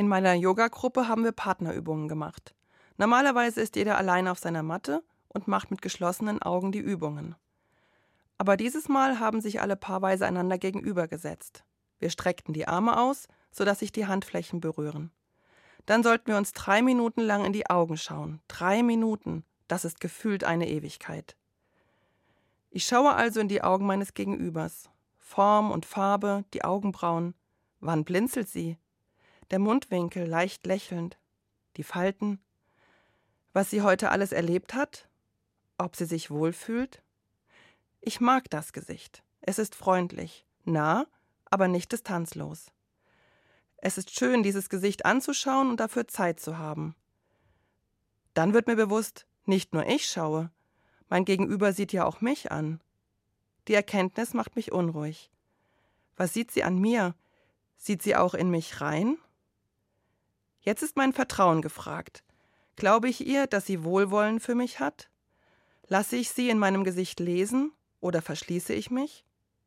In meiner Yoga-Gruppe haben wir Partnerübungen gemacht. Normalerweise ist jeder allein auf seiner Matte und macht mit geschlossenen Augen die Übungen. Aber dieses Mal haben sich alle paarweise einander gegenübergesetzt. Wir streckten die Arme aus, sodass sich die Handflächen berühren. Dann sollten wir uns 3 Minuten lang in die Augen schauen. 3 Minuten, das ist gefühlt eine Ewigkeit. Ich schaue also in die Augen meines Gegenübers. Form und Farbe, die Augenbrauen. Wann blinzelt sie? Der Mundwinkel leicht lächelnd. Die Falten. Was sie heute alles erlebt hat? Ob sie sich wohlfühlt? Ich mag das Gesicht. Es ist freundlich, nah, aber nicht distanzlos. Es ist schön, dieses Gesicht anzuschauen und dafür Zeit zu haben. Dann wird mir bewusst, nicht nur ich schaue, mein Gegenüber sieht ja auch mich an. Die Erkenntnis macht mich unruhig. Was sieht sie an mir? Sieht sie auch in mich rein? Jetzt ist mein Vertrauen gefragt. Glaube ich ihr, dass sie Wohlwollen für mich hat? Lasse ich sie in meinem Gesicht lesen oder verschließe ich mich?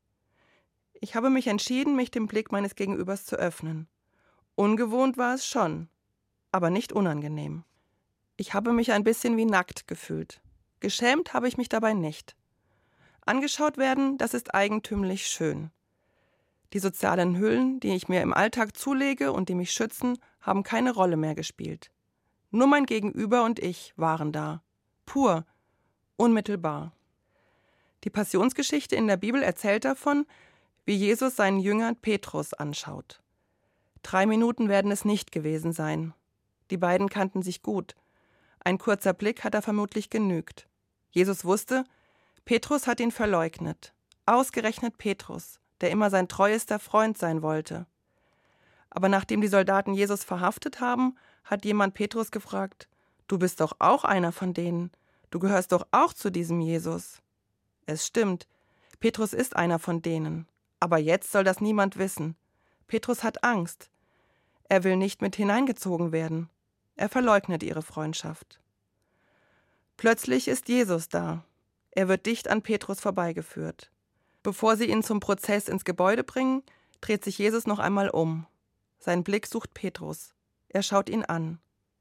Ich habe mich entschieden, mich dem Blick meines Gegenübers zu öffnen. Ungewohnt war es schon, aber nicht unangenehm. Ich habe mich ein bisschen wie nackt gefühlt. Geschämt habe ich mich dabei nicht. Angeschaut werden, das ist eigentümlich schön. Die sozialen Hüllen, die ich mir im Alltag zulege und die mich schützen, haben keine Rolle mehr gespielt. Nur mein Gegenüber und ich waren da. Pur, unmittelbar. Die Passionsgeschichte in der Bibel erzählt davon, wie Jesus seinen Jünger Petrus anschaut. 3 Minuten werden es nicht gewesen sein. Die beiden kannten sich gut. Ein kurzer Blick hat er vermutlich genügt. Jesus wusste, Petrus hat ihn verleugnet. Ausgerechnet Petrus, der immer sein treuester Freund sein wollte. Aber nachdem die Soldaten Jesus verhaftet haben, hat jemand Petrus gefragt, du bist doch auch einer von denen. Du gehörst doch auch zu diesem Jesus. Es stimmt, Petrus ist einer von denen. Aber jetzt soll das niemand wissen. Petrus hat Angst. Er will nicht mit hineingezogen werden. Er verleugnet ihre Freundschaft. Plötzlich ist Jesus da. Er wird dicht an Petrus vorbeigeführt. Bevor sie ihn zum Prozess ins Gebäude bringen, dreht sich Jesus noch einmal um. Sein Blick sucht Petrus. Er schaut ihn an.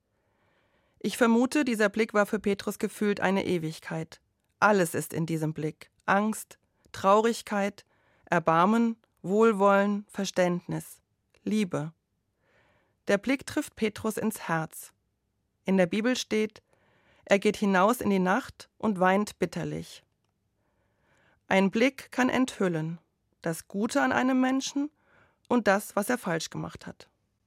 Ich vermute, dieser Blick war für Petrus gefühlt eine Ewigkeit. Alles ist in diesem Blick. Angst, Traurigkeit, Erbarmen, Wohlwollen, Verständnis, Liebe. Der Blick trifft Petrus ins Herz. In der Bibel steht, er geht hinaus in die Nacht und weint bitterlich. Ein Blick kann enthüllen, das Gute an einem Menschen und das, was er falsch gemacht hat.